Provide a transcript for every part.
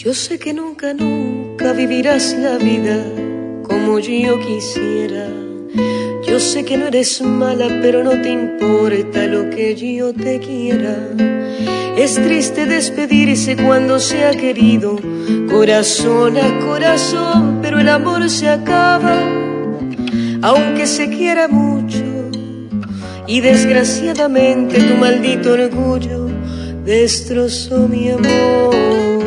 Yo sé que nunca, nunca vivirás la vida como yo quisiera. Yo sé que no eres mala, pero no te importa lo que yo te quiera. Es triste despedirse cuando se ha querido, corazón a corazón, pero el amor se acaba, aunque se quiera mucho. Y desgraciadamente tu maldito orgullo destrozó mi amor.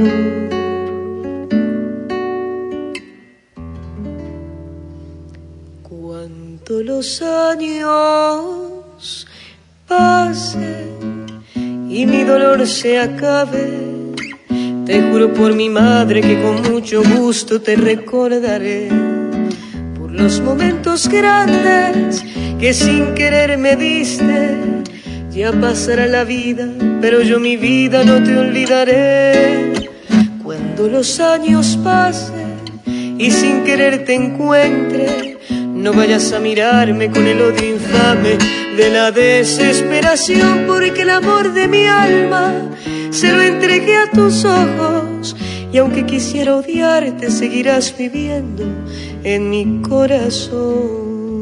Cuando los años pasen y mi dolor se acabe, te juro por mi madre que con mucho gusto te recordaré, por los momentos grandes que sin querer me diste. Ya pasará la vida, pero yo mi vida no te olvidaré. Cuando los años pasen y sin querer te encuentre, no vayas a mirarme con el odio infame de la desesperación, porque el amor de mi alma se lo entregué a tus ojos, y aunque quisiera odiarte, seguirás viviendo en mi corazón.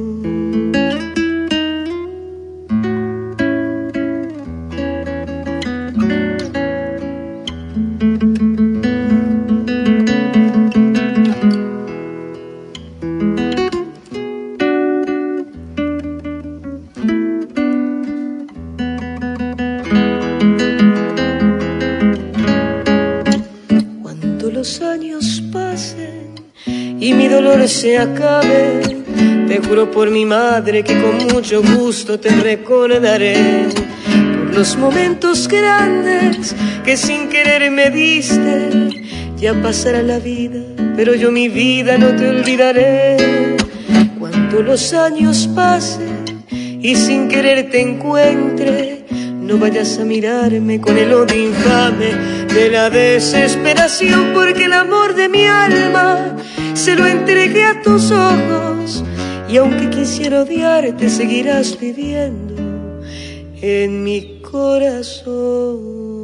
Los años pasen y mi dolor se acabe, te juro por mi madre que con mucho gusto te recordaré, por los momentos grandes que sin querer me diste. Ya pasará la vida, pero yo mi vida no te olvidaré. Cuando los años pasen y sin querer te encuentre, no vayas a mirarme con el odio infame de la desesperación, porque el amor de mi alma se lo entregué a tus ojos, y aunque quisiera odiarte, seguirás viviendo en mi corazón.